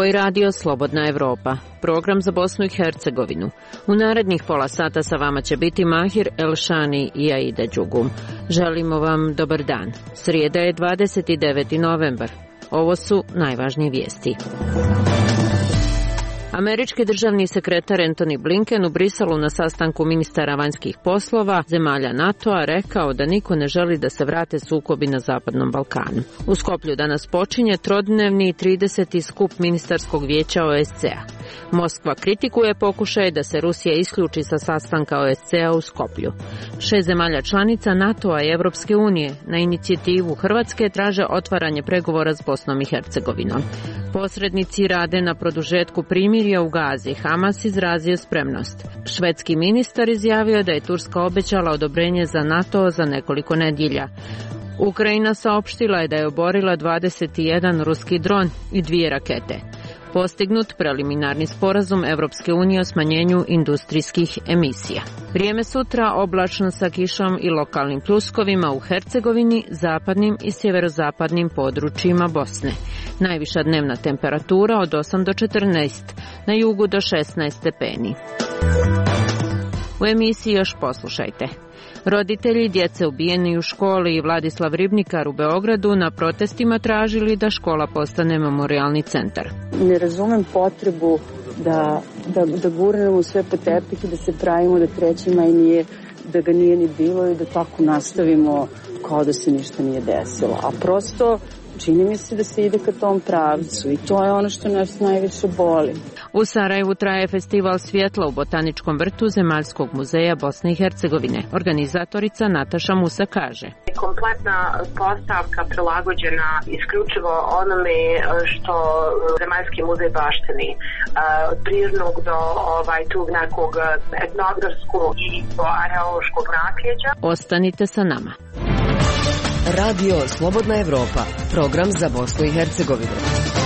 Ovo je radio Slobodna Evropa, program za Bosnu i Hercegovinu. U narednih pola sata sa vama će biti Mahir Elšani i Aida Đugum. Želimo vam dobar dan. Srijeda je 29. novembar. Ovo su najvažnije vijesti. Američki državni sekretar Antony Blinken u Briselu na sastanku ministara vanjskih poslova zemalja NATO-a rekao da niko ne želi da se vrate sukobi na Zapadnom Balkanu. U Skoplju danas počinje trodnevni 30. skup ministarskog vijeća OSCE-a. Moskva kritikuje pokušaje da se Rusija isključi sa sastanka OSCE-a u Skoplju. 6 zemalja članica NATO-a i Evropske unije na inicijativu Hrvatske traže otvaranje pregovora s Bosnom i Hercegovinom. Posrednici rade na produžetku primirja u Gazi. Hamas izrazio spremnost. Švedski ministar izjavio da je Turska obećala odobrenje za NATO za nekoliko nedjelja. Ukrajina saopštila je da je oborila 21 ruski dron i 2 rakete. Postignut preliminarni sporazum Evropske unije o smanjenju industrijskih emisija. Vrijeme sutra oblačno sa kišom i lokalnim pljuskovima u Hercegovini, zapadnim i sjeverozapadnim područjima Bosne. Najviša dnevna temperatura od 8 do 14, na jugu do 16 stepeni. U emisiji još poslušajte. Roditelji djece ubijeni u školi i Vladislav Ribnikar u Beogradu na protestima tražili da škola postane memorijalni centar. Ne razumem potrebu da gurnemo sve po tepih i da se pravimo da 3. maj nije, da ga nije ni bilo i da tako nastavimo kao da se ništa nije desilo. A prosto čini mi se da se ide ka tom pravcu i to je ono što nas najviše boli. U Sarajevu traje festival svjetla u Botaničkom vrtu Zemaljskog muzeja Bosne i Hercegovine. Organizatorica Nataša Musa kaže: kompletna postavka prilagođena isključivo onome što Zemaljski muzej baštini, od prirodnog do tog nekog etnografskog i arheološkog nasljeđa. Ostanite sa nama. Radio Slobodna Evropa, program za Bosnu i Hercegovinu.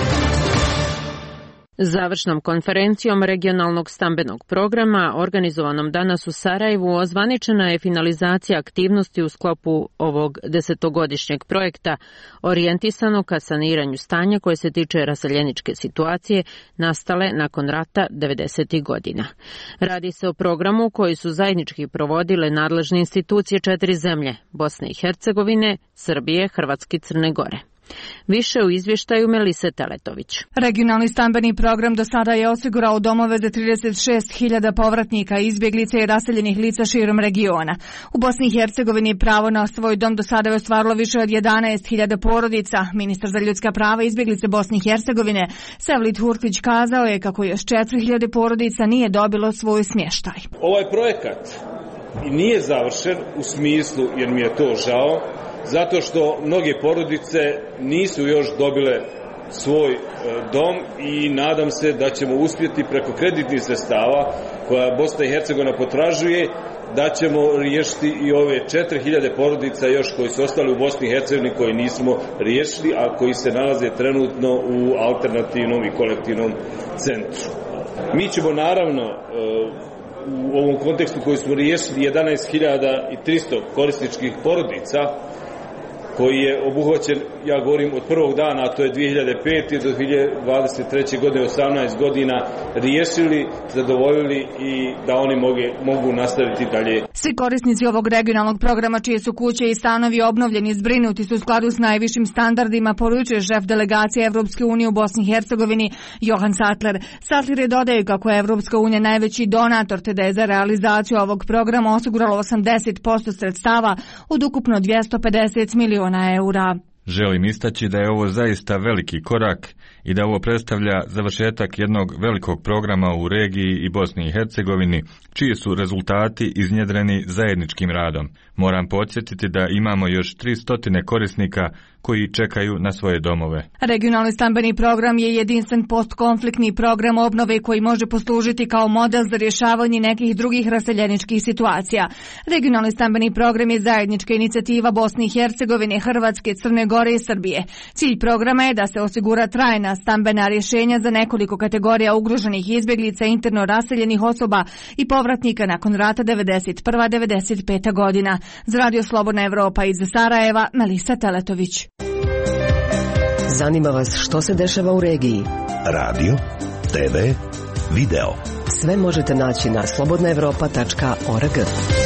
Završnom konferencijom regionalnog stambenog programa, organizovanom danas u Sarajevu, ozvaničena je finalizacija aktivnosti u sklopu ovog 10-godišnjeg projekta orijentisanog ka saniranju stanja koje se tiče raseljeničke situacije nastale nakon rata 90. godina. Radi se o programu koji su zajednički provodile nadležne institucije 4 zemlje, Bosne i Hercegovine, Srbije, Hrvatske i Crne Gore. Više u izvještaju Melise Teletović. Regionalni stambeni program do sada je osigurao domove za 36.000 povratnika, izbjeglica i raseljenih lica širom regiona. U Bosni i Hercegovini pravo na svoj dom do sada je ostvarilo više od 11.000 porodica. Ministar za ljudska prava i izbjeglice Bosne i Hercegovine Sevlit Hurtić kazao je kako još 4.000 porodica nije dobilo svoj smještaj. Ovaj projekat nije završen u smislu, jer mi je to žao, zato što mnoge porodice nisu još dobile svoj dom i nadam se da ćemo uspjeti preko kreditnih sredstava koja Bosna i Hercegovina potražuje, da ćemo riješiti i ove 4.000 porodica još koji su ostali u Bosni i Hercegovini koji nismo riješili, a koji se nalaze trenutno u alternativnom i kolektivnom centru. Mi ćemo naravno u ovom kontekstu koji smo riješili 11.300 korisničkih porodica koji je obuhvaćen, ja govorim od prvog dana, a to je 2005. do 2023. godine, 18 godina, riješili, zadovoljili i da oni mogu nastaviti dalje. Svi korisnici ovog regionalnog programa čije su kuće i stanovi obnovljeni i zbrinuti su u skladu s najvišim standardima, poručuje šef delegacije Evropske unije u Bosni i Hercegovini Johan Sattler. Sattler je dodao kako je Evropska unija najveći donator, te da je za realizaciju ovog programa osiguralo 80% sredstava od ukupno 250 miliona eura. Želim istaći da je ovo zaista veliki korak i da ovo predstavlja završetak jednog velikog programa u regiji i Bosni i Hercegovini, čiji su rezultati iznjedreni zajedničkim radom. Moram podsjetiti da imamo još 300 korisnika koji čekaju na svoje domove. Regionalni stambeni program je jedinstven postkonfliktni program obnove koji može poslužiti kao model za rješavanje nekih drugih raseljeničkih situacija. Regionalni stambeni program je zajednička inicijativa Bosne i Hercegovine, Hrvatske, Crne Gore i Srbije. Cilj programa je da se osigura trajna stambena rješenja za nekoliko kategorija ugroženih izbjeglica, interno raseljenih osoba i povratnika nakon rata 91-95. godina. Za Radio Slobodna Evropa iz Sarajeva, Melisa Teletović. Zanima vas što se dešava u regiji? radio, TV, video. Sve možete naći na slobodnaevropa.org.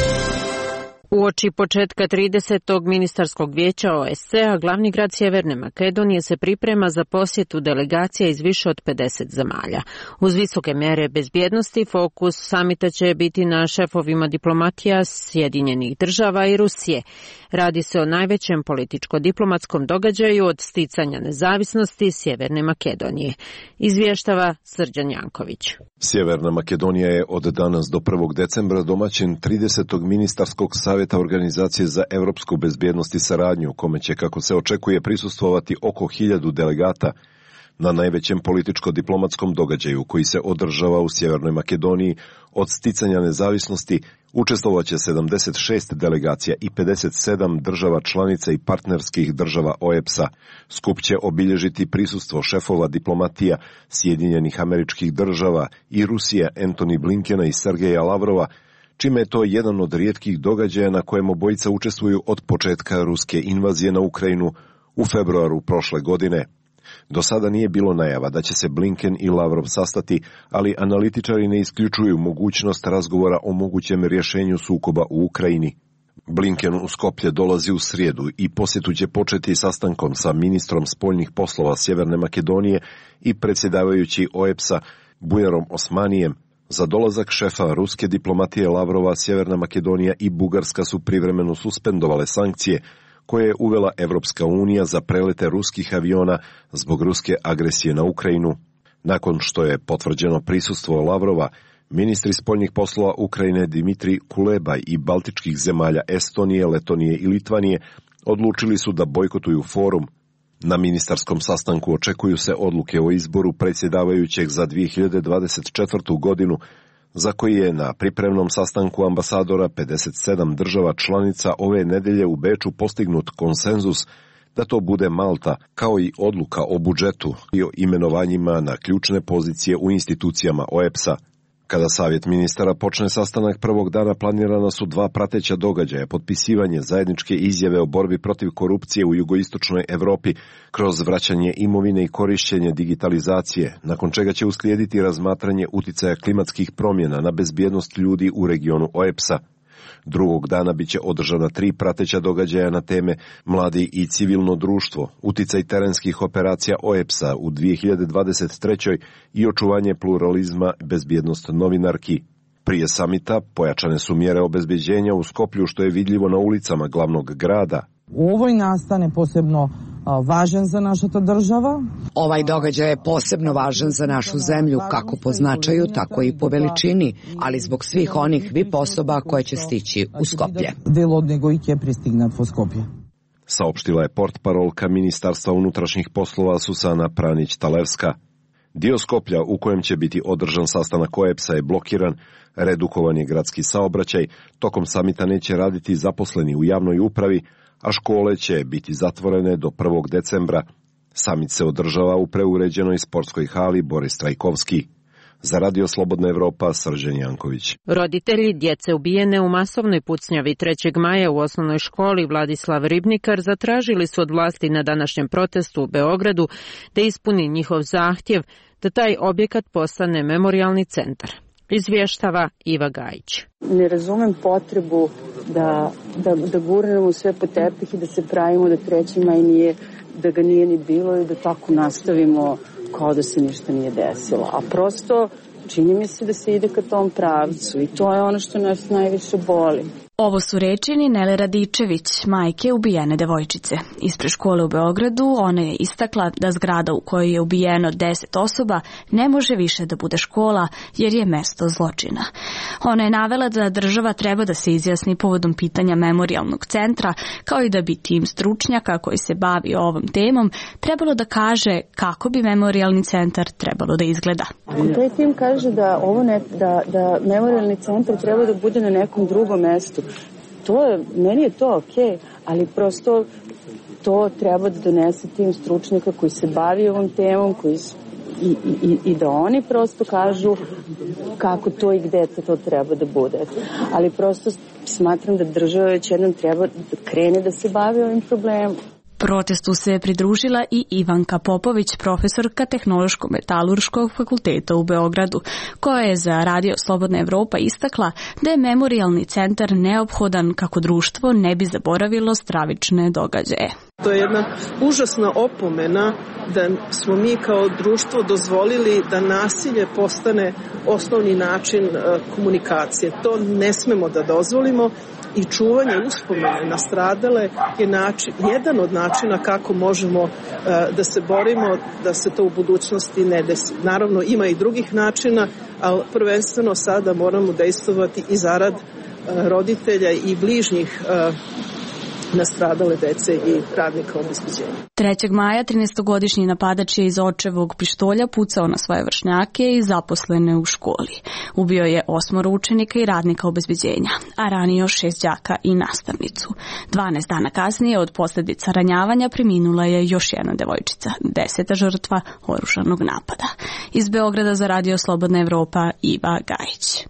Uoči početka 30. ministarskog vijeća OSCE-a, glavni grad Sjeverne Makedonije se priprema za posjetu delegacija iz više od 50 zemalja. Uz visoke mjere bezbjednosti, fokus samita će biti na šefovima diplomatija Sjedinjenih država i Rusije. Radi se o najvećem političko-diplomatskom događaju od sticanja nezavisnosti Sjeverne Makedonije. Izvještava Srđan Janković. Sjeverna Makedonija je od danas do 1. decembra domaćin 30. ministarskog savjeta Organizacije za evropsku bezbjednost i saradnju, u kome će, kako se očekuje, prisustvovati oko 1000 delegata. Na najvećem političko-diplomatskom događaju koji se održava u Sjevernoj Makedoniji od sticanja nezavisnosti učestvovaće 76 delegacija i 57 država članica i partnerskih država OEBS-a. Skup će obilježiti prisustvo šefova diplomatija Sjedinjenih Američkih Država i Rusije Antony Blinkena i Sergeja Lavrova, čime je to jedan od rijetkih događaja na kojem obojica učestvuju od početka ruske invazije na Ukrajinu u februaru prošle godine. Do sada nije bilo najava da će se Blinken i Lavrov sastati, ali analitičari ne isključuju mogućnost razgovora o mogućem rješenju sukoba u Ukrajini. Blinken u Skoplje dolazi u srijedu i posjetu će početi sastankom sa ministrom spoljnih poslova Sjeverne Makedonije i predsjedavajući OEBS-a Bujarom Osmanijem. Za dolazak šefa ruske diplomatije Lavrova, Sjeverna Makedonija i Bugarska su privremeno suspendovale sankcije koje je uvela Evropska unija za prelete ruskih aviona zbog ruske agresije na Ukrajinu. Nakon što je potvrđeno prisustvo Lavrova, ministri spoljnih poslova Ukrajine Dimitrij Kuleba i baltičkih zemalja Estonije, Letonije i Litvanije odlučili su da bojkotuju forum. Na ministarskom sastanku očekuju se odluke o izboru predsjedavajućeg za 2024. godinu, za koji je na pripremnom sastanku ambasadora 57 država članica ove nedelje u Beču postignut konsenzus da to bude Malta, kao i odluka o budžetu i o imenovanjima na ključne pozicije u institucijama OEBS-a. Kada savjet ministara počne sastanak prvog dana, planirana su 2 prateća događaja: potpisivanje zajedničke izjave o borbi protiv korupcije u jugoistočnoj Evropi kroz vraćanje imovine i korišćenje digitalizacije, nakon čega će uslijediti razmatranje uticaja klimatskih promjena na bezbjednost ljudi u regionu OEBS-a. Drugog dana biće održana 3 prateća događaja na teme mladi i civilno društvo, uticaj terenskih operacija OEBS-a u 2023. i očuvanje pluralizma, bezbjednost novinarki. Prije samita pojačane su mjere obezbeđenja u Skoplju, što je vidljivo na ulicama glavnog grada. Ovoj nastane posebno važan za našu država. Ovaj događaj je posebno važan za našu zemlju, kako po značaju, tako i po veličini, ali zbog svih onih VIP osoba koje će stići u Skoplje. Saopštila je portparolka Ministarstva unutrašnjih poslova Susana Pranić-Talevska. Dio Skoplja u kojem će biti održan sastanak OEBS-a je blokiran, redukovan je gradski saobraćaj, tokom samita neće raditi zaposleni u javnoj upravi, a škole će biti zatvorene do 1. decembra. Samit se održava u preuređenoj sportskoj hali Boris Trajkovski. Za Radio Slobodna Evropa, Srđan Janković. Roditelji djece ubijene u masovnoj pucnjavi 3. maja u osnovnoj školi Vladislav Ribnikar zatražili su od vlasti na današnjem protestu u Beogradu da ispuni njihov zahtjev da taj objekat postane memorijalni centar. Izvještava Iva Gajić. Ne razumem potrebu da gurnemo sve po tepih i da se pravimo da 3. maj nije, da ga nije ni bilo i da tako nastavimo kao da se ništa nije desilo. A prosto čini mi se da se ide ka tom pravcu i to je ono što nas najviše boli. Ovo su reči Ninele Radičević, majke ubijene devojčice. Ispred škole u Beogradu ona je istakla da zgrada u kojoj je ubijeno 10 osoba ne može više da bude škola jer je mesto zločina. Ona je navela da država treba da se izjasni povodom pitanja memorijalnog centra, kao i da bi tim stručnjaka koji se bavi ovom temom trebalo da kaže kako bi memorijalni centar trebalo da izgleda. Ako taj tim kaže da da memorijalni centar treba da bude na nekom drugom mestu, meni je to okej, ali prosto to treba da donese tim stručnjaka koji se bavi ovom temom, i da oni prosto kažu kako to i gde to treba da bude. Ali prosto smatram da država već jednom treba da krene da se bavi ovim problemom. Protestu se pridružila i Ivanka Popović, profesorka Tehnološko-metalurškog fakulteta u Beogradu, koja je za Radio Slobodna Evropa istakla da je memorijalni centar neophodan kako društvo ne bi zaboravilo stravične događaje. To je jedna užasna opomena da smo mi kao društvo dozvolili da nasilje postane osnovni način komunikacije. To ne smemo da dozvolimo i čuvanje uspomene na stradale je jedan od načina kako možemo da se borimo da se to u budućnosti ne desi. Naravno, ima i drugih načina, ali prvenstveno sada moramo dejstvovati i zarad roditelja i bližnjih nastradale dece i radnika obezbeđenja. 3. maja 13-godišnji napadač je iz očevog pištolja pucao na svoje vršnjake i zaposlene u školi. Ubio je 8 učenika i radnika obezbeđenja, a ranio 6 đaka i nastavnicu. 12 dana kasnije od posljedica ranjavanja preminula je još jedna devojčica, 10. žrtva oružanog napada. Iz Beograda za Radio Slobodna Evropa, Iva Gajić.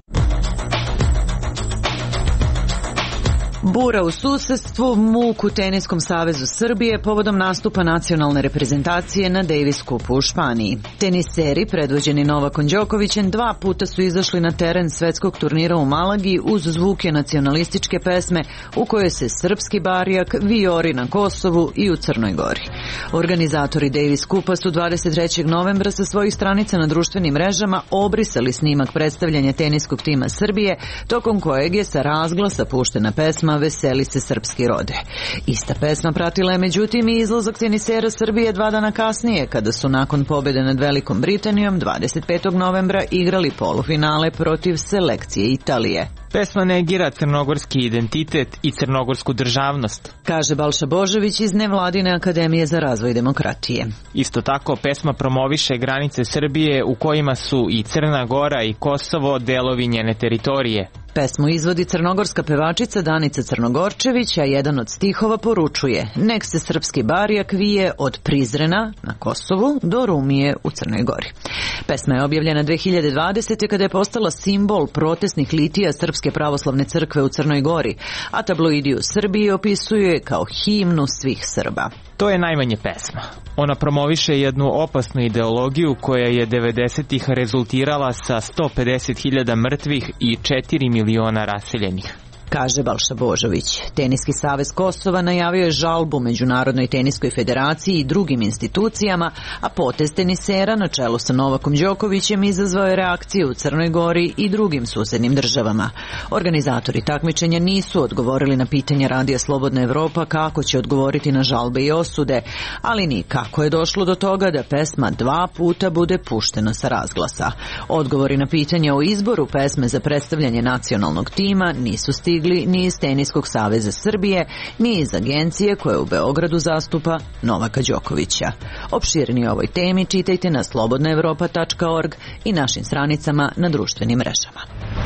Bura u susedstvu, muk u Teniskom savezu Srbije povodom nastupa nacionalne reprezentacije na Davis Cupu u Španiji. Teniseri, predvođeni Novakom Đokovićem, 2 puta su izašli na teren svetskog turnira u Malagi uz zvuke nacionalističke pesme u kojoj se srpski barjak vijori na Kosovu i u Crnoj Gori. Organizatori Davis Cupa su 23. novembra sa svojih stranica na društvenim mrežama obrisali snimak predstavljanja teniskog tima Srbije, tokom kojeg je sa razglasa puštena pesma Veseli se srpski rode. Ista pesma pratila je međutim i izlazak tenisera Srbije 2 dana kasnije, kada su nakon pobjede nad Velikom Britanijom 25. novembra igrali polufinale protiv selekcije Italije. Pesma negira crnogorski identitet i crnogorsku državnost, kaže Balša Božović iz Nevladine akademije za razvoj demokratije. Isto tako, pesma promoviše granice Srbije u kojima su i Crna Gora i Kosovo delovi njene teritorije. Pesmu izvodi crnogorska pevačica Danica Crnogorčević, a jedan od stihova poručuje: nek se srpski barjak vije od Prizrena na Kosovu do Rumije u Crnoj Gori. Pesma je objavljena 2020. kada je postala simbol protestnih litija Srpske pravoslavne crkve u Crnoj Gori, a tabloidi u Srbiji opisuju je kao himnu svih Srba. To je najmanje pesma. Ona promoviše jednu opasnu ideologiju koja je 90-ih rezultirala sa 150.000 mrtvih i 4 miliona raseljenih, kaže Balša Božović. Teniski savez Kosova najavio je žalbu Međunarodnoj teniskoj federaciji i drugim institucijama, a potez tenisera na čelu sa Novakom Đokovićem izazvao je reakcije u Crnoj Gori i drugim susednim državama. Organizatori takmičenja nisu odgovorili na pitanje Radija Slobodna Evropa kako će odgovoriti na žalbe i osude, ali ni kako je došlo do toga da pesma 2 puta bude puštena sa razglasa. Odgovori na pitanje o izboru pesme za predstavljanje nacionalnog tima nisu stigli ni iz Teniskog saveza Srbije, ni iz agencije koja u Beogradu zastupa Novaka Đokovića. Opširnije o ovoj temi čitajte na slobodnaevropa.org i našim stranicama na društvenim mrežama.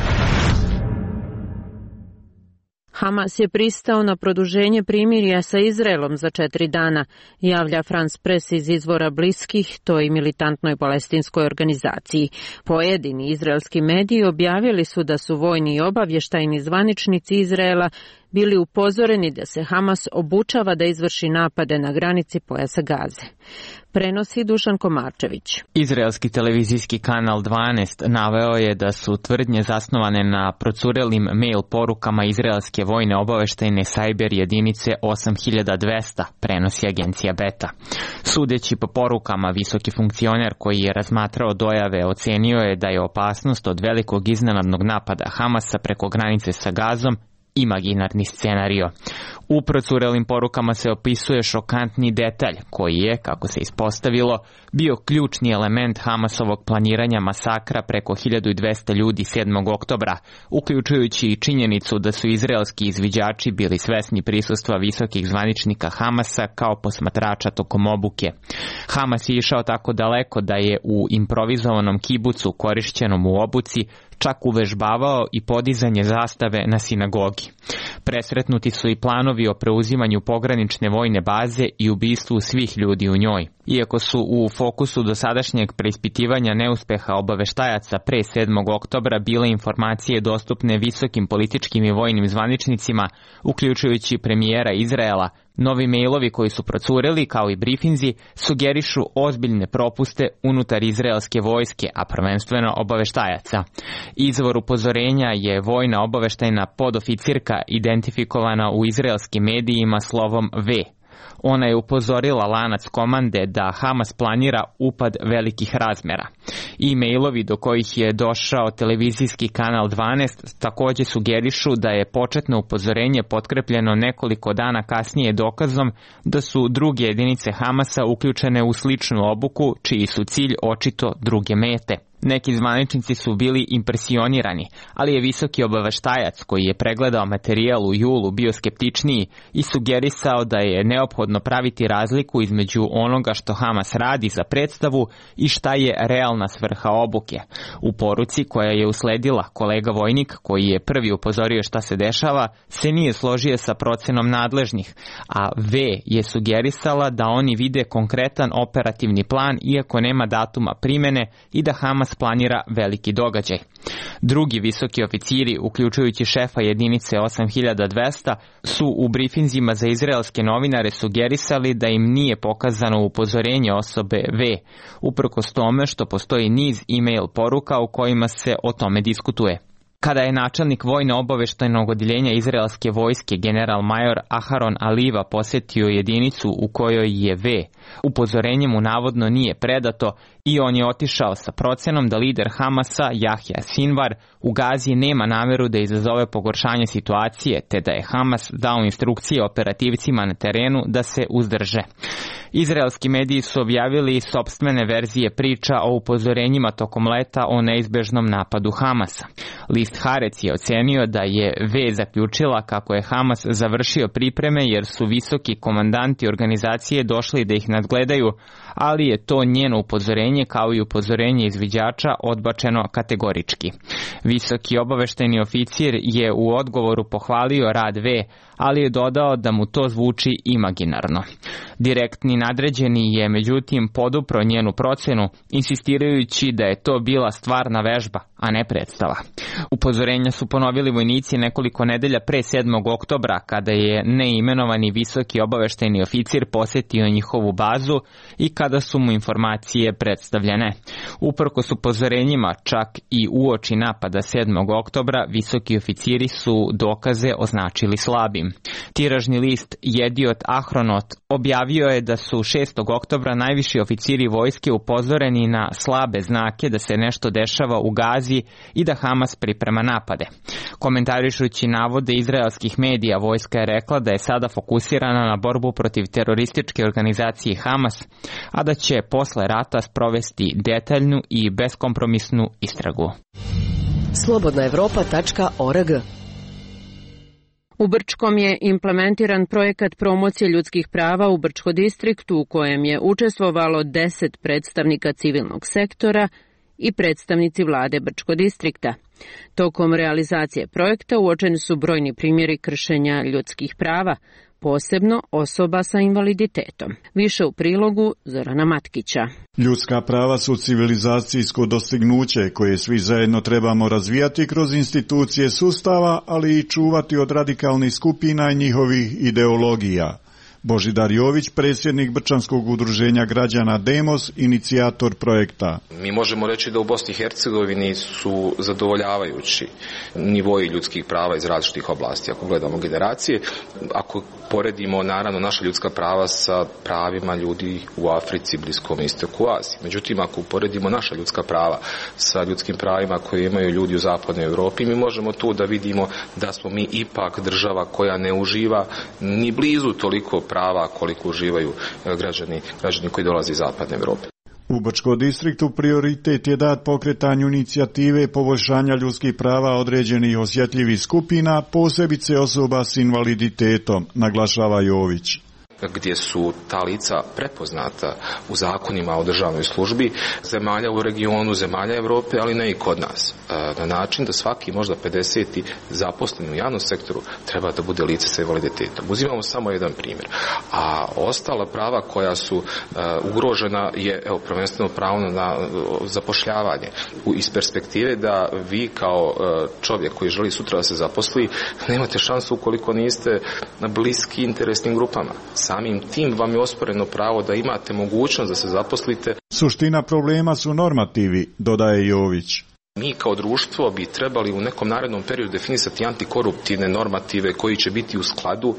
Hamas je pristao na produženje primirja sa Izraelom za 4 dana, javlja France Press iz izvora bliskih toj militantnoj palestinskoj organizaciji. Pojedini izraelski mediji objavili su da su vojni i obavještajni zvaničnici Izraela bili upozoreni da se Hamas obučava da izvrši napade na granici pojasa Gaze. Prenosi Dušan Komarčević. Izraelski televizijski kanal 12 naveo je da su tvrdnje zasnovane na procurelim mail porukama izraelske vojne obaveštajne sajber jedinice 8200, prenosi agencija Beta. Sudeći po porukama, visoki funkcioner koji je razmatrao dojave ocenio je da je opasnost od velikog iznenadnog napada Hamasa preko granice sa Gazom imaginarni scenario. U procurelim porukama se opisuje šokantni detalj koji je, kako se ispostavilo, bio ključni element Hamasovog planiranja masakra preko 1200 ljudi 7. oktobra, uključujući i činjenicu da su izraelski izviđači bili svesni prisustva visokih zvaničnika Hamasa kao posmatrača tokom obuke. Hamas je išao tako daleko da je u improvizovanom kibucu korišćenom u obuci čak uvežbavao i podizanje zastave na sinagogi. Presretnuti su i planovi o preuzimanju pogranične vojne baze i ubistvu svih ljudi u njoj. Iako su u fokusu dosadašnjeg preispitivanja neuspeha obaveštajaca pre 7. oktobra bile informacije dostupne visokim političkim i vojnim zvaničnicima, uključujući premijera Izraela, Novi mailovi koji su procureli, kao i brifinzi, sugerišu ozbiljne propuste unutar izraelske vojske, a prvenstveno obaveštajaca. Izvor upozorenja je vojna obaveštajna podoficirka identifikovana u izraelskim medijima slovom V. Ona je upozorila lanac komande da Hamas planira upad velikih razmera. E-mailovi do kojih je došao televizijski kanal 12 takođe sugerišu da je početno upozorenje potkrepljeno nekoliko dana kasnije dokazom da su druge jedinice Hamasa uključene u sličnu obuku, čiji su cilj očito druge mete. Neki zvaničnici su bili impresionirani, ali je visoki obaveštajac koji je pregledao materijal u julu bio skeptičniji i sugerisao da je neophodno praviti razliku između onoga što Hamas radi za predstavu i šta je realna svrha obuke. U poruci koja je usledila, kolega vojnik, koji je prvi upozorio šta se dešava, se nije složio sa procenom nadležnih, a V je sugerisala da oni vide konkretan operativni plan iako nema datuma primene i da Hamas planira veliki događaj. Drugi visoki oficiri, uključujući šefa jedinice 8200, su u brifinzima za izraelske novinare sugerisali da im nije pokazano upozorenje osobe V, uprkos tome što postoji niz e-mail poruka u kojima se o tome diskutuje. Kada je načelnik vojno-obaveštajnog odjeljenja izraelske vojske general major Aharon Aliva posjetio jedinicu u kojoj je V, upozorenje mu navodno nije predato i on je otišao sa procenom da lider Hamasa Jahja Sinvar u Gazi nema nameru da izazove pogoršanje situacije, te da je Hamas dao instrukcije operativcima na terenu da se uzdrže. Izraelski mediji su objavili sopstvene verzije priča o upozorenjima tokom leta o neizbežnom napadu Hamasa. List Haaretz je ocenio da je V zaključila kako je Hamas završio pripreme jer su visoki komandanti organizacije došli da ih nadgledaju, ali je to njeno upozorenje kao i upozorenje izviđača odbačeno kategorički. Visoki obaveštajni oficir je u odgovoru pohvalio rad V, ali je dodao da mu to zvuči imaginarno. Direktni nadređeni je međutim podupro njenu procenu, insistirajući da je to bila stvarna vežba, a ne predstava. Upozorenja su ponovili vojnici nekoliko nedelja pre 7. oktobra, kada je neimenovani visoki obaveštajni oficir posjetio njihovu bazu i kada su mu informacije predstavljene. Uprkos upozorenjima, čak i uoči napada 7. oktobra, visoki oficiri su dokaze označili slabim. Tiražni list Jediot Ahronot objavio je da su 6. oktobra najviši oficiri vojske upozoreni na slabe znake da se nešto dešava u Gazi i da Hamas priprema napade. Komentarišući navode izraelskih medija, vojska je rekla da je sada fokusirana na borbu protiv terorističke organizacije Hamas, a da će posle rata sprovesti detaljnu i beskompromisnu istragu. slobodnaevropa.org. U Brčkom je implementiran projekat promocije ljudskih prava u Brčko distriktu u kojem je učestvovalo 10 predstavnika civilnog sektora i predstavnici vlade Brčko distrikta. Tokom realizacije projekta uočeni su brojni primjeri kršenja ljudskih prava, posebno osoba sa invaliditetom. Više u prilogu Zorana Matkića. Ljudska prava su civilizacijsko dostignuće koje svi zajedno trebamo razvijati kroz institucije sustava, ali i čuvati od radikalnih skupina i njihovih ideologija. Božidar Jović, predsjednik Brčanskog udruženja građana Demos, inicijator projekta. Mi možemo reći da u Bosni i Hercegovini su zadovoljavajući nivoji ljudskih prava iz različitih oblasti. Ako gledamo generacije, ako poredimo naravno naša ljudska prava sa pravima ljudi u Africi, Bliskom istoku, Aziji. Međutim, ako poredimo naša ljudska prava sa ljudskim pravima koje imaju ljudi u zapadnoj Europi, mi možemo tu da vidimo da smo mi ipak država koja ne uživa ni blizu toliko prava koliko uživaju građani koji dolaze iz zapadne Europe. U Brčkom distriktu prioritet je dat pokretanju inicijative poboljšanja ljudskih prava određenih osjetljivih skupina, posebice osoba s invaliditetom, naglašava Jović. gdje su ta lica prepoznata u zakonima o državnoj službi zemalja u regionu, zemalja Evrope, ali ne i kod nas. Na način da svaki možda 50. zaposlen u javnom sektoru treba da bude lice sa invaliditetom. Uzimamo samo jedan primjer. A ostala prava koja su ugrožena je prvenstveno pravo na zapošljavanje. Iz perspektive da vi kao čovjek koji želi sutra da se zaposli, nemate šansu ukoliko niste bliski interesnim grupama. Samim tim vam je osporeno pravo da imate mogućnost da se zaposlite. Suština problema su normativi, dodaje Jović. Mi kao društvo bi trebali u nekom narednom periodu definisati antikoruptivne normative koji će biti u skladu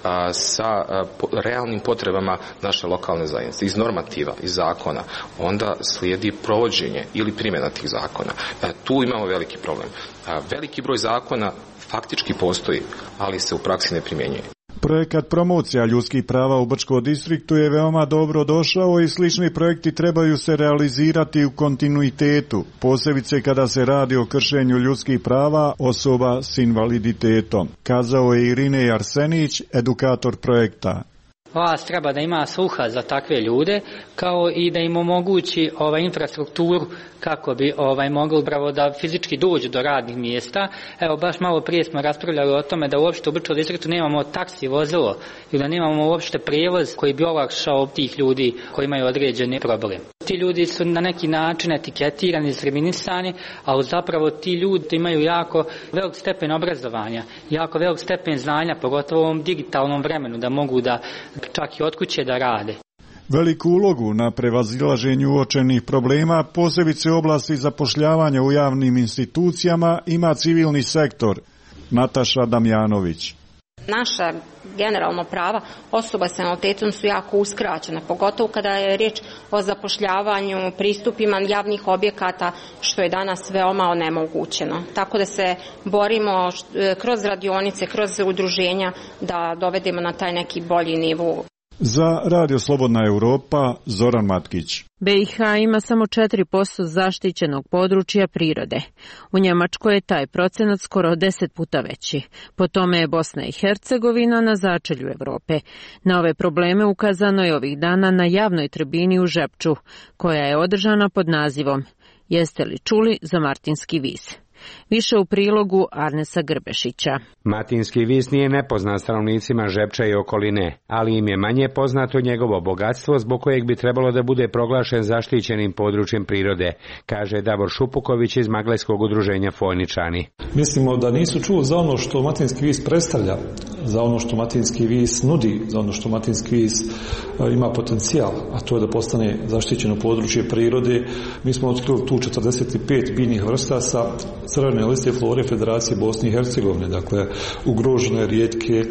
sa realnim potrebama naše lokalne zajednice. Iz normativa, iz zakona, onda slijedi provođenje ili primjena tih zakona. Tu imamo veliki problem. Veliki broj zakona faktički postoji, ali se u praksi ne primjenjuje. Projekat promocija ljudskih prava u Brčkom distriktu je veoma dobro došao i slični projekti trebaju se realizirati u kontinuitetu, posebice kada se radi o kršenju ljudskih prava osoba s invaliditetom, kazao je Irinej Arsenić, edukator projekta. Vlast treba da ima sluha za takve ljude, kao i da im omogući infrastrukturu kako bi mogli upravo da fizički dođu do radnih mjesta. Evo, baš malo prije smo raspravljali o tome da uopšte u Brčkom distriktu nemamo taksi vozilo i da nemamo uopšte prijevoz koji bi olakšao tih ljudi koji imaju određeni problem. Ti ljudi su na neki način etiketirani, diskriminisani, ali zapravo ti ljudi imaju jako velik stepen obrazovanja, jako velik stepen znanja, pogotovo u ovom digitalnom vremenu, da mogu da čak i od kuće da rade. Veliku ulogu na prevazilaženju uočenih problema, posebice u oblasti zapošljavanja u javnim institucijama, ima civilni sektor. Nataša Damjanović. Naša generalno prava osoba s invaliditetom su jako uskraćena, pogotovo kada je riječ o zapošljavanju, pristupima javnih objekata, što je danas veoma onemogućeno. Tako da se borimo kroz radionice, kroz udruženja da dovedemo na taj neki bolji nivo. Za Radio Slobodna Europa, Zoran Matkić. BiH ima samo 4% zaštićenog područja prirode. U Njemačkoj je taj procenat skoro 10 puta veći. Po tome je Bosna i Hercegovina na začelju Evrope. Na ove probleme ukazano je ovih dana na javnoj tribini u Žepču, koja je održana pod nazivom Jeste li čuli za Martinski vis? Više u prilogu Arnesa Grbešića. Martinski vis nije nepoznat stanovnicima Žepča i okoline, ali im je manje poznato njegovo bogatstvo zbog kojeg bi trebalo da bude proglašen zaštićenim područjem prirode, kaže Davor Šupuković iz Maglajskog udruženja Fojničani. Mislimo da nisu čuli za ono što Martinski vis predstavlja, za ono što Martinski vis nudi, za ono što Martinski vis ima potencijal, a to je da postane zaštićeno područje prirode. Mi smo otkrili tu 45 biljnih vrsta sa crvene liste flore Federacije Bosne i Hercegovine, dakle ugrožene, rijetke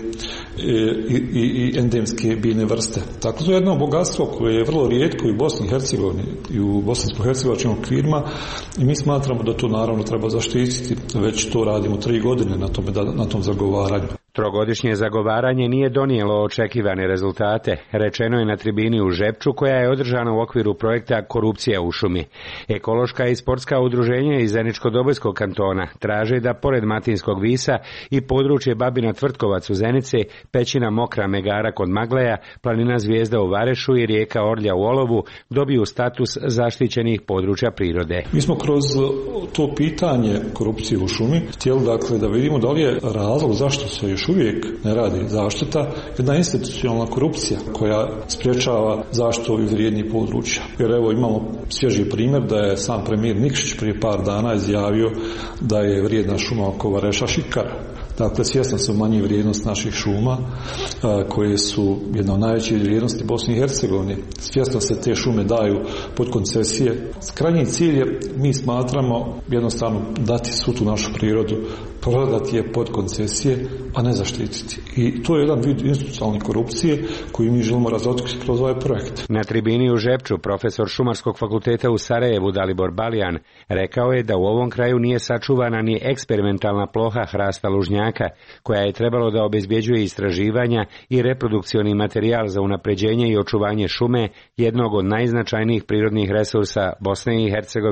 i endemske biljne vrste. Tako to je jedno bogatstvo koje je vrlo rijetko i u Bosni i Hercegovini i u bosansko-hercegovačkim okvirima i mi smatramo da to naravno treba zaštititi. Već to radimo 3 godine na tom zagovaranju. Trogodišnje zagovaranje nije donijelo očekivane rezultate, rečeno je na tribini u Žepču koja je održana u okviru projekta Korupcija u šumi. Ekološka i sportska udruženja iz Zeničko-Dobojskog kantona traže da pored Martinskog visa i područje Babina Tvrtkovac u Zenici, Pećina Mokra Megara kod Magleja, planina Zvijezda u Varešu i rijeka Orlja u Olovu dobiju status zaštićenih područja prirode. Mi smo kroz to pitanje korupcije u šumi htjeli dakle da vidimo da li je razlog zašto se još uvijek ne radi zaštita, jedna institucionalna korupcija koja sprječava zaštitu ovih vrijednih područja. Jer evo imamo svježi primjer da je sam premijer Nikšić prije par dana izjavio da je vrijedna šuma oko Vareša šikara. Dakle, svjesno se umanjuje vrijednost naših šuma koje su jedna od najvećih vrijednosti Bosne i Hercegovine. Svjesno se te šume daju pod koncesije. Krajnji cilj je, mi smatramo, jednostavno dati svu tu našu prirodu, prodati je pod koncesije, a ne zaštititi. I to je jedan vid institucionalne korupcije koju mi želimo razotkriti kroz ovaj projekt. Na tribini u Žepču profesor Šumarskog fakulteta u Sarajevu Dalibor Baljan rekao je da u ovom kraju nije sačuvana ni eksperimentalna ploha hrasta lužnjaka, koja je trebalo da obezbjeđuje istraživanja i reprodukcioni materijal za unapređenje i očuvanje šume, jednog od najznačajnijih prirodnih resursa Bosne i Hercegovine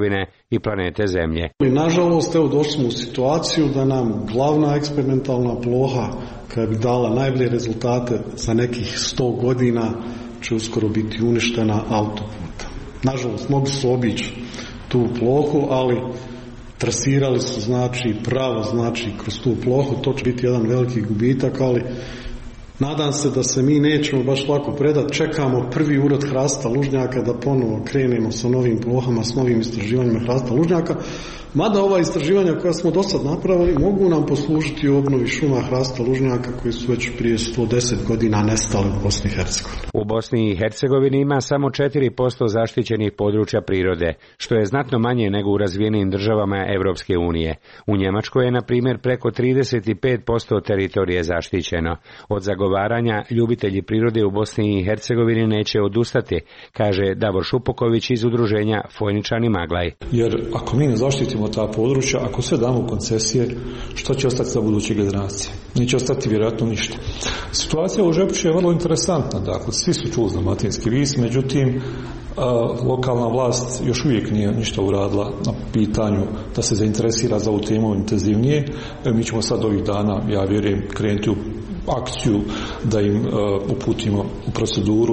i planete Zemlje. Nažalost, evo došli smo u situaciju da nam glavna eksperimentalna ploha koja bi dala najbolje rezultate za nekih 100 godina će uskoro biti uništena autoputa. Nažalost, mogli su obići tu plohu, ali trasirali su pravo kroz tu plohu, to će biti jedan veliki gubitak, ali nadam se da se mi nećemo baš lako predati. Čekamo prvi urod hrasta lužnjaka da ponovo krenemo sa novim plohama, s novim istraživanjima hrasta lužnjaka. Mada ova istraživanja koja smo do sad napravili mogu nam poslužiti u obnovi šuma hrasta lužnjaka koji su već prije 110 godina nestali u Bosni i Hercegovini. U Bosni i Hercegovini ima samo 4% zaštićenih područja prirode, što je znatno manje nego u razvijenim državama Evropske unije. U Njemačkoj je, na primjer, preko 35% teritorije zaštićeno. Od zagovaranja ljubitelji prirode u Bosni i Hercegovini neće odustati, kaže Davor Šupoković iz udruženja Fojničani Maglaj. Jer ako mi ne zaštitimo ta područja, ako sve damo u koncesije, što će ostati za buduće generacije? Neće ostati vjerojatno ništa. Situacija u Žepču je vrlo interesantna, dakle, svi su čuli za Dalmatinski vis, međutim, lokalna vlast još uvijek nije ništa uradila na pitanju da se zainteresira za ovu temu intenzivnije. Mi ćemo sad ovih dana, ja vjerujem, krenuti u akciju da im uputimo u proceduru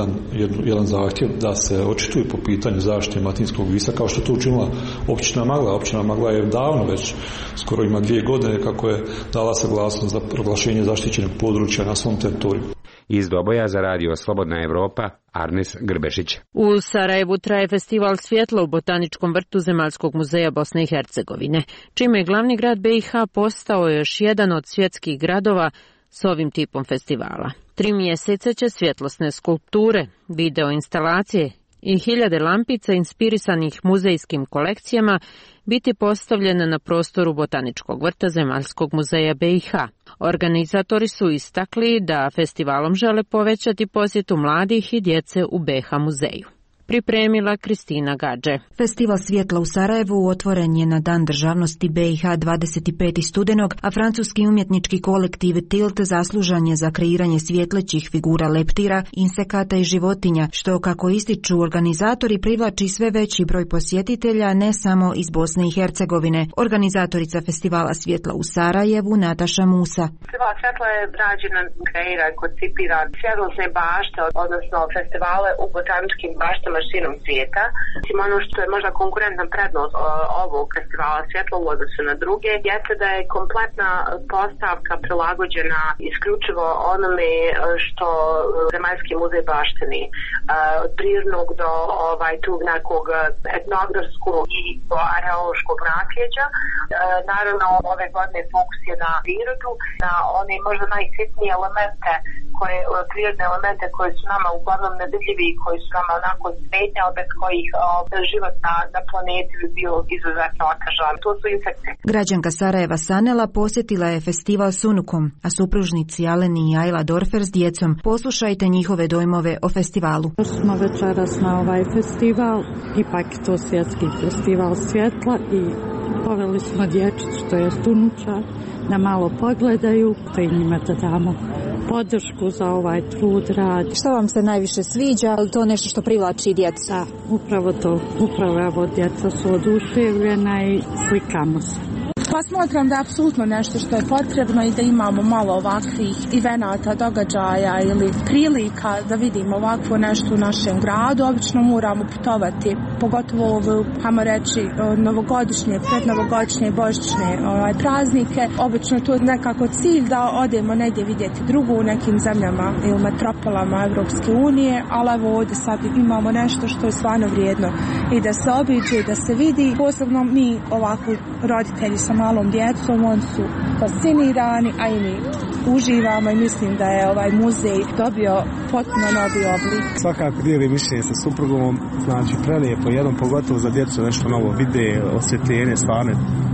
jedan zahtjev da se očituju po pitanju zaštite Dalmatinskog visa, kao što to učinila općina Magla. Općina Magla je davno, već skoro ima 2 godine kako je dala saglasnost za proglašenje zaštićenog područja na svom teritoriju. Iz Doboja za radio Slobodna Evropa, Arnes Grbešić. U Sarajevu traje festival svjetla u Botaničkom vrtu Zemaljskog muzeja Bosne i Hercegovine, čime je glavni grad BiH postao još jedan od svjetskih gradova s ovim tipom festivala. 3 mjeseca će svjetlosne skulpture, video instalacije i 1000 lampica inspirisanih muzejskim kolekcijama biti postavljene na prostoru Botaničkog vrta Zemaljskog muzeja BiH. Organizatori su istakli da festivalom žele povećati posjetu mladih i djece u BiH muzeju. Pripremila Kristina Gadže. Festival svjetla u Sarajevu otvoren je na Dan državnosti BiH 25. studenog, a francuski umjetnički kolektiv Tilt zaslužan je za kreiranje svjetlećih figura leptira, insekata i životinja, što, kako ističu organizatori, privlači sve veći broj posjetitelja, ne samo iz Bosne i Hercegovine. Organizatorica festivala svjetla u Sarajevu, Nataša Musa. Festival svjetla je rađen, kreira i koncipira svjetlosne bašte, odnosno festivale u botaničkim baštama širom svijeta. Ono što je možda konkurentna prednost ovog festivala svjetla u odnosu na druge jeste da je kompletna postavka prilagođena isključivo onome što Zemaljski muzej baštini. Od prirodnog do tog nekog etnografskog i arheološkog nasljeđa. Naravno, ove godine fokus je na prirodu, na one možda najsitnije elemente, prirodne elemente koji su nama uglavnom nevidljivi i koji su nama onako smetnja, bez kojih život na planeti bi bio izuzetno otežan. To su insekti. Građanka Sarajeva Sanela posjetila je festival s unukom, a supružnici Aleni i Ajla Dorfer s djecom. Poslušajte njihove dojmove o festivalu. Smo večeras na ovaj festival, ipak to svjetski festival svjetla, i poveli smo dječicu, to je unuča, da malo pogledaju, pa i njima da damo podršku za ovaj trud, rad. Što vam se najviše sviđa? Je li to nešto što privlači djeca? Da, upravo to. Upravo djeca su oduševljena i slikamo se. Pa smatram da je apsolutno nešto što je potrebno i da imamo malo ovakvih evenata, događaja ili prilika da vidimo ovakvo nešto u našem gradu. Obično moramo putovati, pogotovo ovo, hajmo reći, novogodišnje, prednovogodišnje, božićne praznike. Obično je to nekako cilj da odemo negdje vidjeti drugu u nekim zemljama ili metropolama Evropske unije, ali evo ovdje sad imamo nešto što je stvarno vrijedno i da se obiđe i da se vidi. Posebno mi ovako roditelji sa malom djecom, oni su fascinirani, a i mi uživamo i mislim da je ovaj muzej dobio potpuno novi oblik. Svakako dijeli mišljenje sa suprugom, znači prelijepo, jednom pogotovo za djecu nešto novo vide, osvjetljenje, stvarno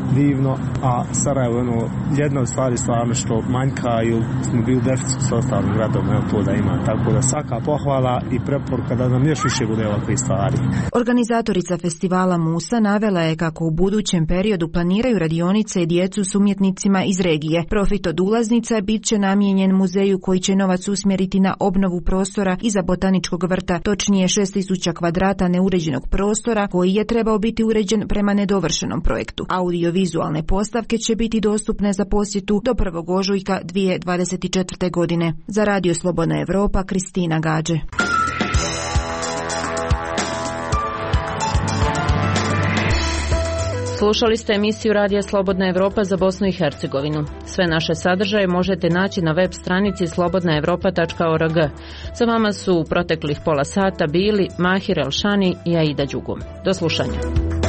divno, a Sarajevo je jedna od stvari stvarno što manjka i smo bili deficit s ostalim gradom, to da ima. Tako da svaka pohvala i preporuka da nam još više bude ovakvih stvari. Organizatorica festivala Musa navela je kako u budućem periodu planiraju radionice i djecu s umjetnicima iz regije. Profit od ulaznica bit će namijenjen muzeju koji će novac usmjeriti na obnovu prostora iza botaničkog vrta, točnije 6000 kvadrata neuređenog prostora koji je trebao biti uređen prema nedovršenom projektu. Audiovizualne postavke će biti dostupne za posjetu do 1. ožujka 2024. godine. Za Radio Slobodna Evropa, Kristina Gađe. Slušali ste emisiju Radija Slobodna Evropa za Bosnu i Hercegovinu. Sve naše sadržaje možete naći na web stranici slobodnaevropa.org. Za vama su u proteklih pola sata bili Mahir Elšani i Aida Đugum. Do slušanja.